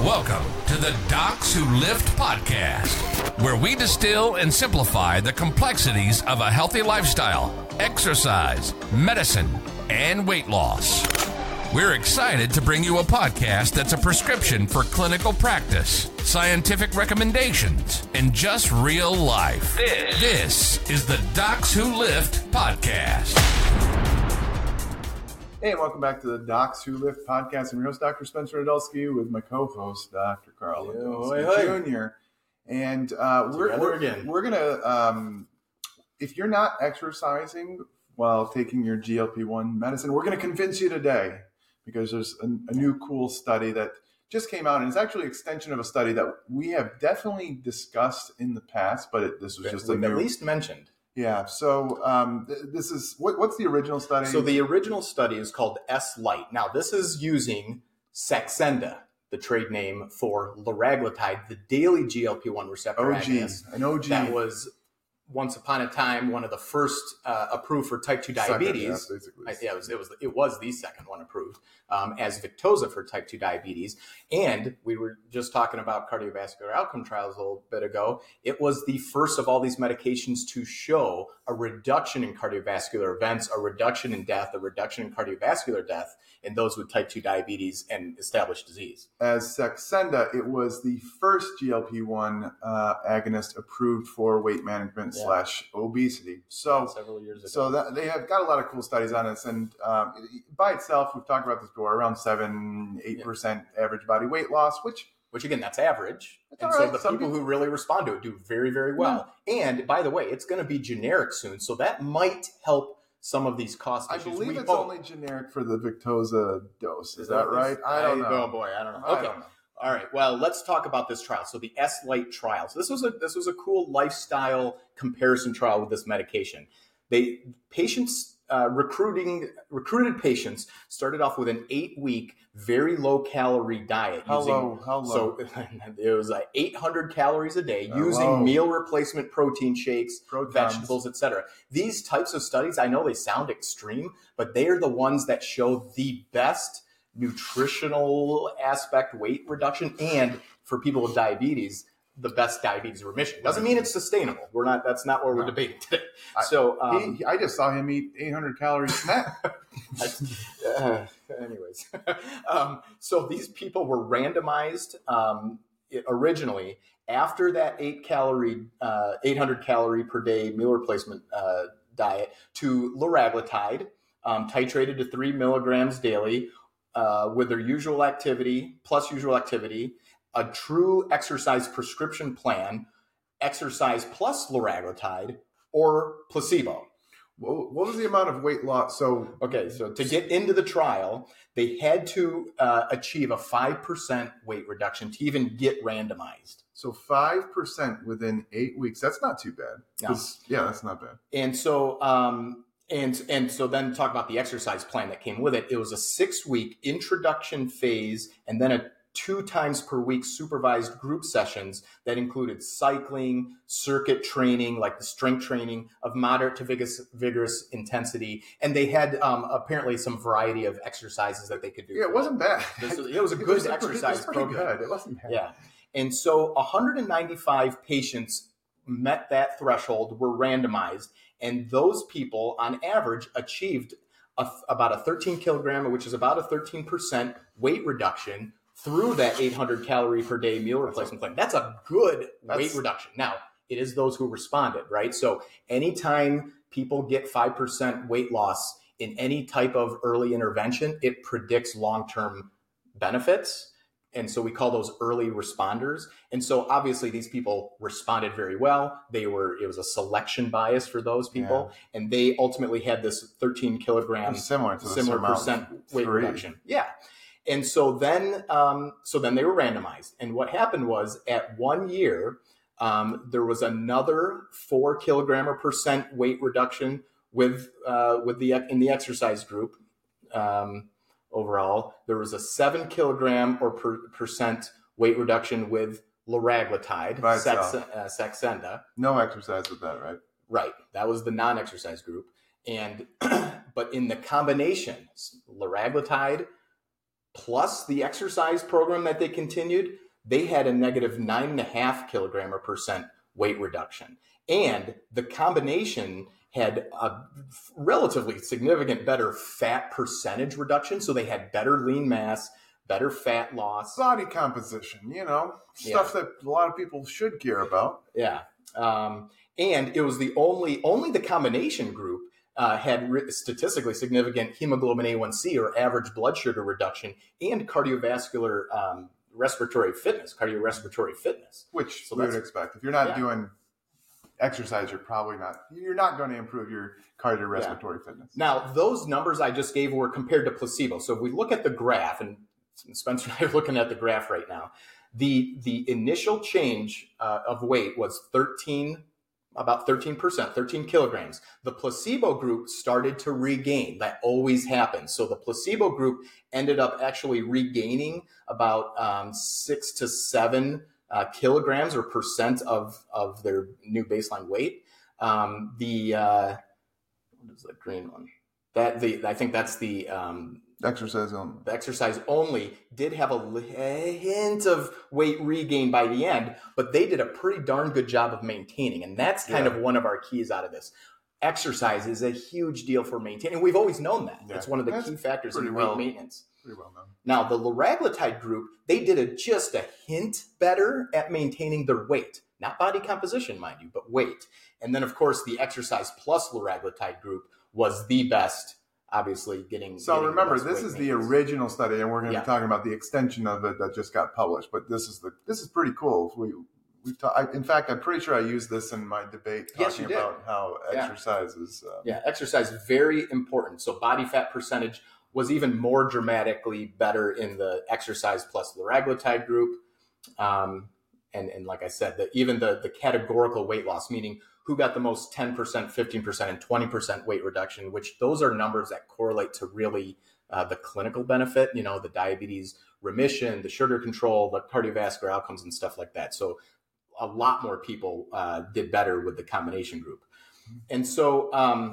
Welcome to the Docs Who Lift podcast, where we distill and simplify the complexities of a healthy lifestyle, exercise, medicine, and weight loss. We're excited to bring you a podcast that's a prescription for clinical practice, scientific recommendations, and just real life. This is the Docs Who Lift podcast. Hey, welcome back to the Docs Who Lift podcast. I'm your host, Dr. Spencer Nadolski, with my co-host, Dr. Carl Nadolski Jr. And we're gonna, if you're not exercising while taking your GLP-1 medicine, we're gonna convince you today, because there's a new cool study that just came out, and it's actually an extension of a study that we have definitely discussed in the past, but this was just at least mentioned. Yeah. So this is what's the original study? So the original study is called S-Lite. Now this is using Saxenda, the trade name for liraglutide, the daily GLP-1 receptor agonist. An OG. That was once upon a time one of the first approved for type 2 diabetes. It was the second one approved as Victoza for type 2 diabetes. And we were just talking about cardiovascular outcome trials a little bit ago. It was the first of all these medications to show a reduction in cardiovascular events, a reduction in death, a reduction in cardiovascular death in those with type 2 diabetes and established disease. As Saxenda, it was the first GLP-1 agonist approved for weight management / obesity. So several years ago. So they have got a lot of cool studies on this, and by itself, we've talked about this before, around 7-8% average body weight loss, which again, that's average. And so the people who really respond to it do very, very well. Yeah. And by the way, it's going to be generic soon, so that might help some of these cost issues. I believe it's only generic for the Victoza dose. Is that right? I don't know. Oh boy, I don't know. Okay. I don't know. All right. Well, let's talk about this trial. So the S-Lite trial. So this was a cool lifestyle comparison trial with this medication. Recruited patients started off with an 8-week, very low calorie diet. How low? So it was 800 calories a day using meal replacement protein shakes, vegetables, etc. These types of studies, I know they sound extreme, but they are the ones that show the best nutritional aspect, weight reduction, and for people with diabetes, the best diabetes remission. Doesn't mean it's sustainable. That's not what we're debating today. So I just saw him eat 800 calories snack. Anyways, so these people were randomized originally after that 800 calorie per day meal replacement diet to liraglutide, titrated to 3 milligrams daily with their usual activity, a true exercise prescription plan, exercise plus liraglutide, or placebo. What was the amount of weight loss? So to get into the trial, they had to achieve a 5% weight reduction to even get randomized. So 5% within 8 weeks. That's not too bad. No. Yeah, that's not bad. And so and so then talk about the exercise plan that came with it. It was a 6-week introduction phase and then a 2 times per week supervised group sessions that included cycling, circuit training, like the strength training of moderate to vigorous intensity. And they had apparently some variety of exercises that they could do. Yeah, it wasn't bad. It was a good exercise program. It wasn't bad. Yeah. And so 195 patients met that threshold, were randomized, and those people on average achieved about a 13 kilogram, which is about a 13% weight reduction through that 800 calorie per day meal replacement plan. That's a good weight reduction. Now, it is those who responded, right? So anytime people get 5% weight loss in any type of early intervention, it predicts long-term benefits. And so we call those early responders. And so obviously these people responded very well. It was a selection bias for those people. Yeah. And they ultimately had this 13 kilogram similar percent weight reduction. Yeah. And so then they were randomized. And what happened was at 1 year, there was another 4 kilogram per cent weight reduction in the exercise group. Overall, there was a 7 kilogram percent weight reduction with liraglutide, Saxenda. No exercise with that, right? Right. That was the non-exercise group. And but in the combination, liraglutide plus the exercise program that they continued, they had a negative 9.5 kilogram or percent weight reduction. And the combination had a relatively significant better fat percentage reduction. So they had better lean mass, better fat loss. Body composition, stuff that a lot of people should care about. Yeah. And it was the only the combination group had statistically significant hemoglobin A1C or average blood sugar reduction and cardiovascular cardiorespiratory fitness. Which we would expect. If you're not doing exercise, you're not going to improve your cardiorespiratory fitness. Now, those numbers I just gave were compared to placebo. So if we look at the graph, and Spencer and I are looking at the graph right now, the initial change of weight was about 13%, 13 kilograms. The placebo group started to regain. That always happens. So the placebo group ended up actually regaining about 6 to 7 kilograms or percent of their new baseline weight. What is the green one? I think that's the exercise only. The exercise only did have a hint of weight regain by the end, but they did a pretty darn good job of maintaining. And that's kind of one of our keys out of this. Exercise is a huge deal for maintaining. We've always known that. It's one of the key factors in weight maintenance. Pretty well known. Now, the liraglutide group, they did just a hint better at maintaining their weight. Not body composition, mind you, but weight. And then, of course, the exercise plus liraglutide group was the best, obviously getting. So remember, this is the original study, and we're going to be talking about the extension of it that just got published. But this is pretty cool. In fact, I'm pretty sure I used this in my debate talking about how exercise is. Exercise is very important. So body fat percentage was even more dramatically better in the exercise plus liraglutide group. And like I said, even the categorical weight loss, meaning who got the most 10%, 15%, and 20% weight reduction, which those are numbers that correlate to really the clinical benefit, the diabetes remission, the sugar control, the cardiovascular outcomes and stuff like that. So a lot more people did better with the combination group. And so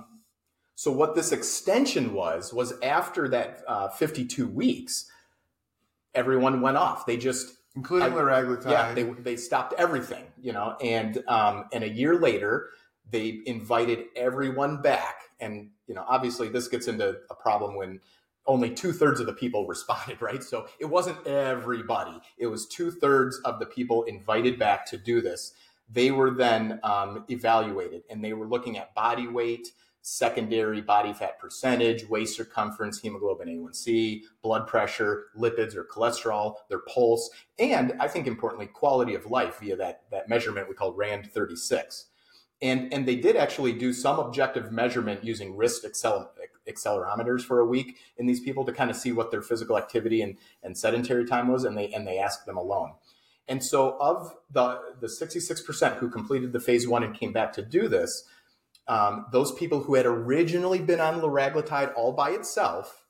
what this extension was after that 52 weeks, everyone went off. They just... Including liraglutide. Yeah, they stopped everything, and a year later, they invited everyone back. And, obviously this gets into a problem when only 2/3 of the people responded, right? So it wasn't everybody. It was 2/3 of the people invited back to do this. They were then evaluated, and they were looking at body weight, secondary body fat percentage, waist circumference, hemoglobin A1C, blood pressure, lipids or cholesterol, their pulse, and I think importantly, quality of life via that measurement we call RAND 36. And they did actually do some objective measurement using wrist accelerometers for a week in these people to kind of see what their physical activity and sedentary time was, and they asked them alone. And so of the 66% who completed the phase 1 and came back to do this, those people who had originally been on liraglutide all by itself,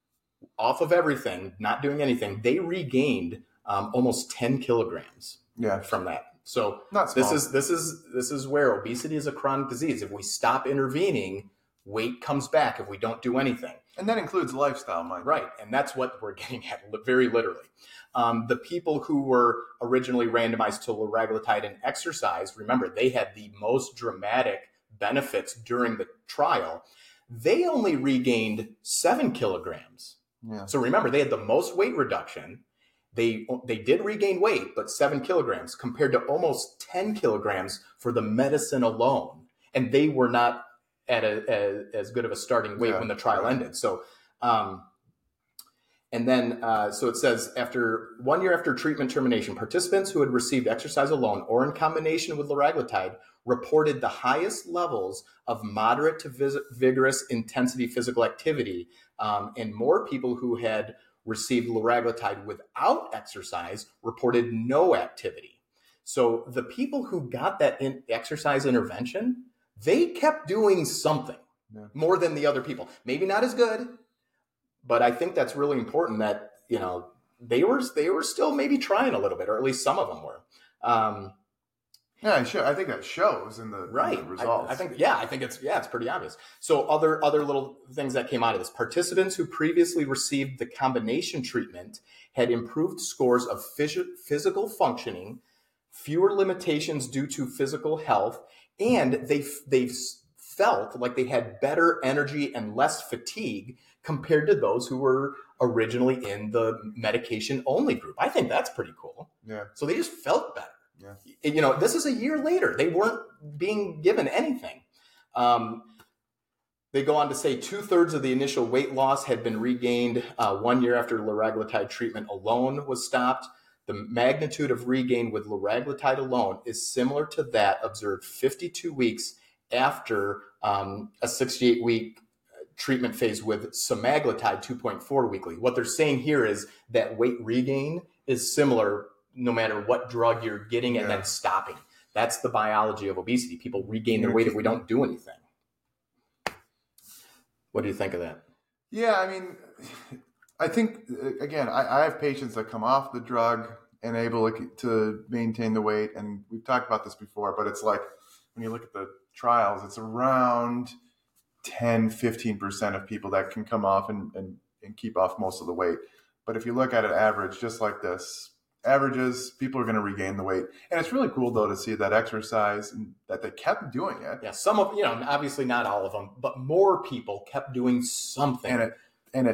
off of everything, not doing anything, they regained almost 10 kilograms from that. So this is where obesity is a chronic disease. If we stop intervening, weight comes back if we don't do anything. And that includes lifestyle, Mike. Right, and that's what we're getting at very literally. The people who were originally randomized to liraglutide and exercise, remember, they had the most dramatic benefits during the trial. They only regained 7 kilograms. Yeah. So remember, they had the most weight reduction. They did regain weight, but 7 kilograms compared to almost 10 kilograms for the medicine alone. And they were not at as good of a starting weight when the trial ended. So, so it says, after 1 year after treatment termination, participants who had received exercise alone or in combination with liraglutide reported the highest levels of moderate to vigorous intensity physical activity, and more people who had received liraglutide without exercise reported no activity. So the people who got that exercise intervention, they kept doing something more than the other people. Maybe not as good, but I think that's really important that, they were still maybe trying a little bit, or at least some of them were. Yeah, I think that shows in the results. I think it's pretty obvious. So other little things that came out of this: participants who previously received the combination treatment had improved scores of physical functioning, fewer limitations due to physical health, and they felt like they had better energy and less fatigue compared to those who were originally in the medication only group. I think that's pretty cool. Yeah. So they just felt better. Yeah. This is a year later. They weren't being given anything. They go on to say 2/3 of the initial weight loss had been regained 1 year after liraglutide treatment alone was stopped. The magnitude of regain with liraglutide alone is similar to that observed 52 weeks after a 68-week treatment phase with semaglutide 2.4 weekly. What they're saying here is that weight regain is similar no matter what drug you're getting and then stopping. That's the biology of obesity. People regain their weight if we don't do anything. What do you think of that? Yeah, I mean, I think, again, I have patients that come off the drug and able to maintain the weight. And we've talked about this before, but it's like when you look at the trials, it's around 10, 15% of people that can come off and keep off most of the weight. But if you look at an average, just like this, averages, people are going to regain the weight. And it's really cool, though, to see that exercise and that they kept doing it. Yeah, some of, obviously not all of them, but more people kept doing something. And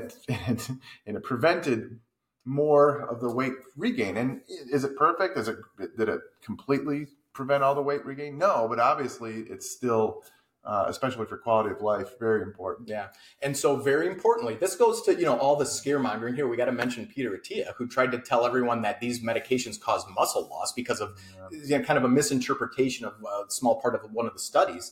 it prevented more of the weight regain. And is it perfect? Did it completely prevent all the weight regain? No, but obviously it's still, especially for quality of life, very important. Yeah. And so very importantly, this goes to, all the scaremongering here. We got to mention Peter Attia, who tried to tell everyone that these medications cause muscle loss because of kind of a misinterpretation of a small part of one of the studies.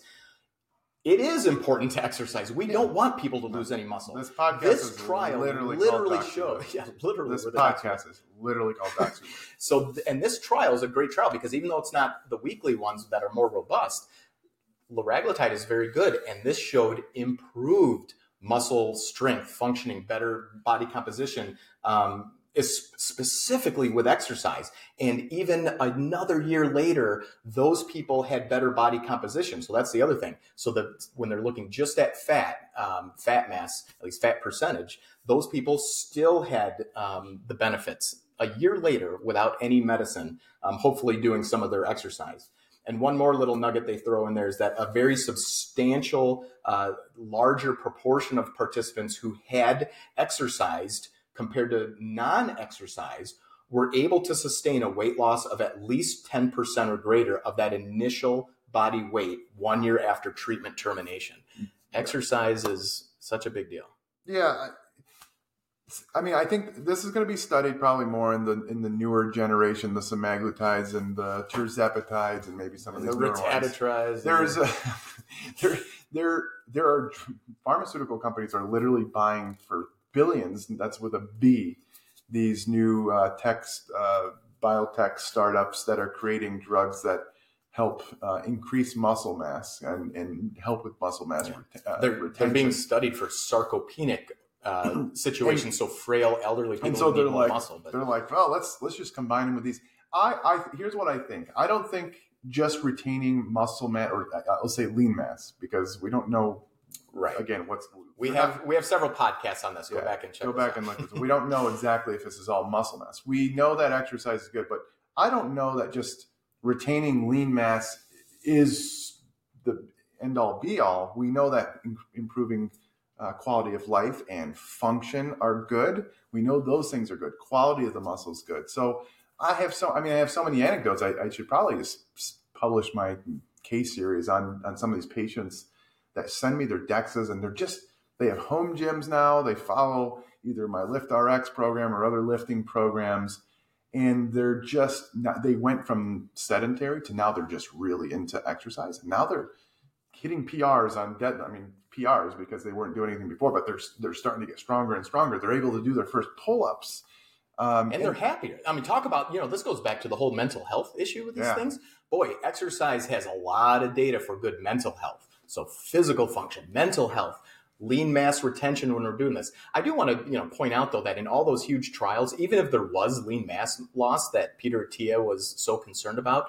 It is important to exercise. We don't want people to lose any muscle. This trial literally showed. Yeah, literally. This podcast is literally called Docs Who Lift. So, and this trial is a great trial because even though it's not the weekly ones that are more robust, liraglutide is very good, and this showed improved muscle strength, functioning, better body composition, is specifically with exercise. And even another year later, those people had better body composition. So that's the other thing. So that when they're looking just at fat mass, at least fat percentage, those people still had the benefits a year later without any medicine, hopefully doing some of their exercise. And one more little nugget they throw in there is that a very substantial, larger proportion of participants who had exercised compared to non-exercise were able to sustain a weight loss of at least 10% or greater of that initial body weight 1 year after treatment termination. Exercise is such a big deal. Yeah. I mean, I think this is going to be studied probably more in the newer generation, the semaglutides and the tirzepatides and maybe some of these retatrutide. There are pharmaceutical companies are literally buying for billions, and that's with a B, these new biotech startups that are creating drugs that help increase muscle mass and help with muscle mass retention. They're being studied for sarcopenic situations, so frail elderly people. And so need more muscle. But they're like, well, let's just combine them with these. Here's what I think. I don't think just retaining muscle mass, or I'll say lean mass, because we don't know. Right. Again, we have several podcasts on this. Go back and check. Go back and look. We don't know exactly if this is all muscle mass. We know that exercise is good, but I don't know that just retaining lean mass is the end all be all. We know that improving quality of life and function are good. We know those things are good. Quality of the muscle is good. So I have so many anecdotes. I should probably just publish my case series on some of these patients that send me their DEXAs, and they have home gyms now. They follow either my LiftRx program or other lifting programs, and they went from sedentary to now they're just really into exercise. And now they're hitting PRs on PRs because they weren't doing anything before, but they're starting to get stronger and stronger. They're able to do their first pull-ups. And they're happier. I mean, talk about, this goes back to the whole mental health issue with these things. Boy, exercise has a lot of data for good mental health. So physical function, mental health, lean mass retention when we're doing this. I do want to, point out, though, that in all those huge trials, even if there was lean mass loss that Peter Attia was so concerned about,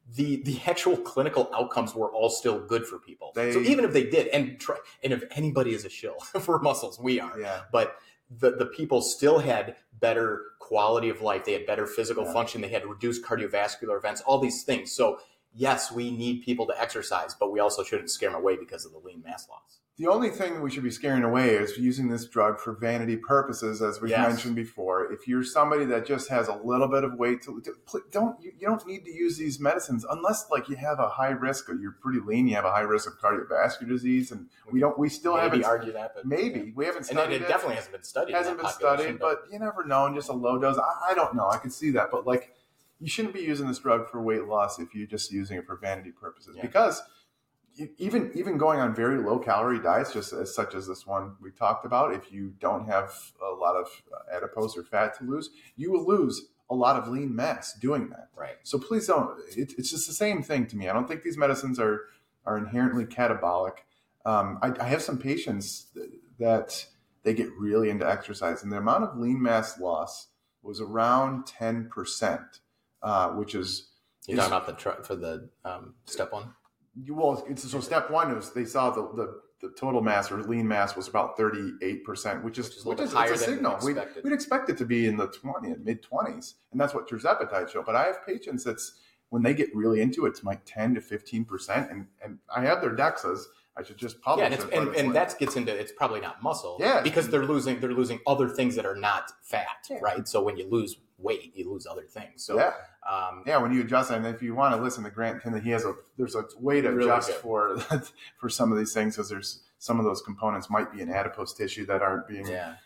the actual clinical outcomes were all still good for people. So even if they did, and if anybody is a shill for muscles, we are. Yeah. But the people still had better quality of life. They had better physical function. They had reduced cardiovascular events, all these things. So yes, we need people to exercise, but we also shouldn't scare them away because of the lean mass loss. The only thing that we should be scaring away is using this drug for vanity purposes, as we've mentioned before. If you're somebody that just has a little bit of weight, you don't need to use these medicines unless like you have a high risk or you're pretty lean. You have a high risk of cardiovascular disease, and we still haven't argue that, but we haven't studied and it definitely hasn't been studied. But you never know. And just a low dose, I don't know. I can see that, but like you shouldn't be using this drug for weight loss if you're just using it for vanity purposes because. Even going on very low calorie diets, just such as this one we talked about, if you don't have a lot of adipose or fat to lose, you will lose a lot of lean mass doing that. Right. So please don't. It's just the same thing to me. I don't think these medicines are inherently catabolic. I have some patients that they get really into exercise, and the amount of lean mass loss was around 10%, which is you're talking about for the step one. Well, so step one was they saw the total mass or lean mass was about 38%, which is higher a signal. Than expected. We'd expect it to be in the mid 20s, and that's what tirzepatide showed. But I have patients that's when they get really into it, it's like 10 to 15%, and I have their DEXAs. I should just publish it. And that gets into it's probably not muscle, because they're losing other things that are not fat, right? So when you lose weight, you lose other things. So when you adjust, and if you want to listen to Grant Kinley, there's a way to really adjust for some of these things because there's some of those components might be in adipose tissue that aren't being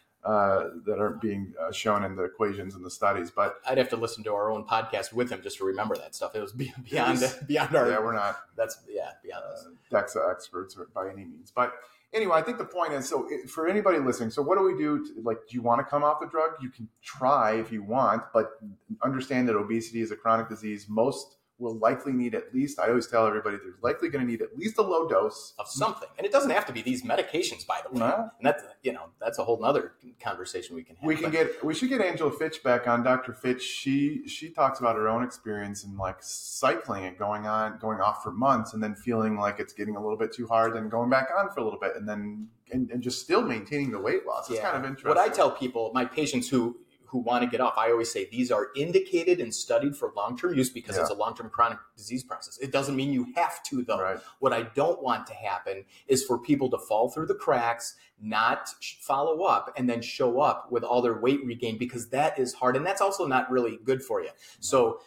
shown in the equations and the studies. But I'd have to listen to our own podcast with him just to remember that stuff. It was beyond our. Yeah, we're not. That's beyond us. DEXA experts by any means, but. Anyway, I think the point is, so for anybody listening, so what do we do? Do you want to come off the drug? You can try if you want, but understand that obesity is a chronic disease. Most will likely need at least, I always tell everybody, they're likely going to need at least a low dose of something. And it doesn't have to be these medications, by the way. No. And that's a whole nother conversation we can have. We should get Angela Fitch back on. Dr. Fitch, she talks about her own experience in like cycling and going off for months and then feeling like it's getting a little bit too hard and going back on for a little bit and then and just still maintaining the weight loss. It's kind of interesting. What I tell people, my patients who want to get off, I always say these are indicated and studied for long-term use because it's a long-term chronic disease process. It doesn't mean you have to, though. Right. What I don't want to happen is for people to fall through the cracks, not follow up, and then show up with all their weight regained because that is hard. And that's also not really good for you. So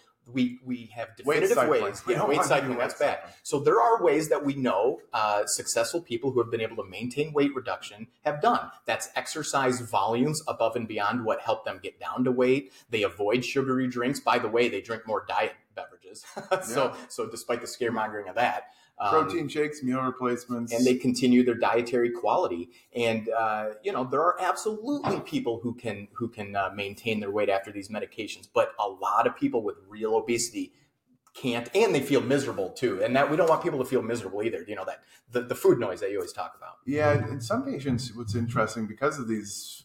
we have definitive ways. Weight cycling, that's bad. So there are ways that we know successful people who have been able to maintain weight reduction have done. That's exercise volumes above and beyond what helped them get down to weight. They avoid sugary drinks. By the way, they drink more diet beverages. So despite the scaremongering of that. Protein shakes, meal replacements. And they continue their dietary quality. And, there are absolutely people who can maintain their weight after these medications. But a lot of people with real obesity can't, and they feel miserable too. And that we don't want people to feel miserable either. That the food noise that you always talk about. Yeah. In some patients, what's interesting because of these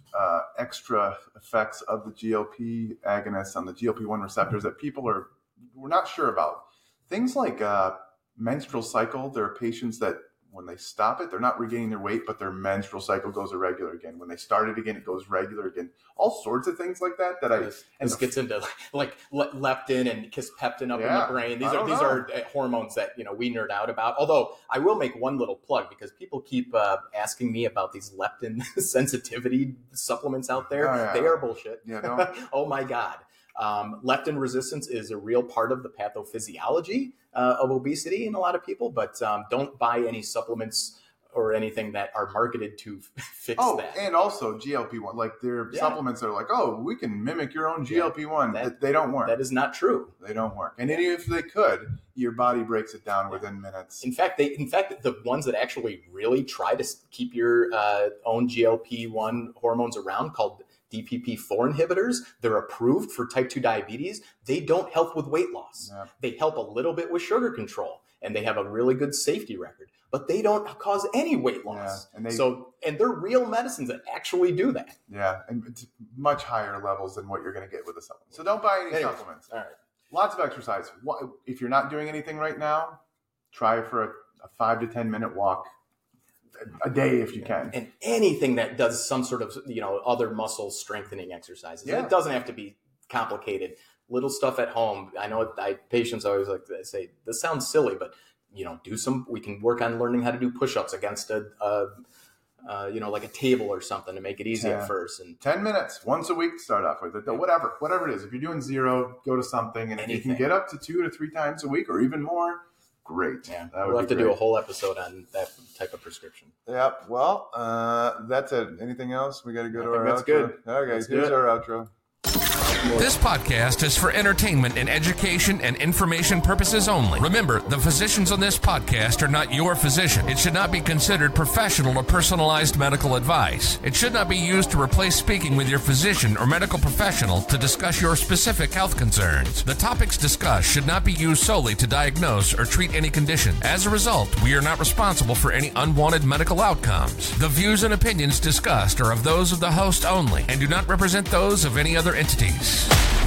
extra effects of the GLP agonists on the GLP-1 receptors that we're not sure about. Things like, menstrual cycle, there are patients that when they stop it, they're not regaining their weight, but their menstrual cycle goes irregular again. When they start it again, it goes regular again. All sorts of things like that. This gets into like leptin and kisspeptin up in the brain. These are hormones that we nerd out about. Although I will make one little plug because people keep asking me about these leptin sensitivity supplements out there. They are bullshit. Yeah, don't. Oh my God. Leptin resistance is a real part of the pathophysiology of obesity in a lot of people, but don't buy any supplements or anything that are marketed to fix that. And also GLP-1, like there are supplements that are like, we can mimic your own GLP-1. They don't work. That is not true. They don't work. And even if they could, your body breaks it down within minutes. In fact, the ones that actually really try to keep your own GLP-1 hormones around, called DPP-4 inhibitors, they're approved for type 2 diabetes. They don't help with weight loss. Yeah. They help a little bit with sugar control, and they have a really good safety record, but they don't cause any weight loss. Yeah. And they're real medicines that actually do that. Yeah, and it's much higher levels than what you're going to get with a supplement. So don't buy any supplements. All right. Lots of exercise. If you're not doing anything right now, try for a 5 to 10 minute walk a day if you can. And anything that does some sort of, other muscle strengthening exercises. Yeah. It doesn't have to be complicated. Little stuff at home. I know patients always like to say, this sounds silly, but we can work on learning how to do push-ups against like a table or something to make it easy at first. And 10 minutes once a week to start off with. Whatever it is. If you're doing 0, go to something. And if you can get up to 2 to 3 times a week or even more, great. Yeah, we'll have to do a whole episode on that type of prescription. Yep. Well, that's it. Anything else? We got to go to our outro. Good. Okay, here's our outro. This podcast is for entertainment and education and information purposes only. Remember, the physicians on this podcast are not your physician. It should not be considered professional or personalized medical advice. It should not be used to replace speaking with your physician or medical professional to discuss your specific health concerns. The topics discussed should not be used solely to diagnose or treat any condition. As a result, we are not responsible for any unwanted medical outcomes. The views and opinions discussed are of those of the host only and do not represent those of any other entities.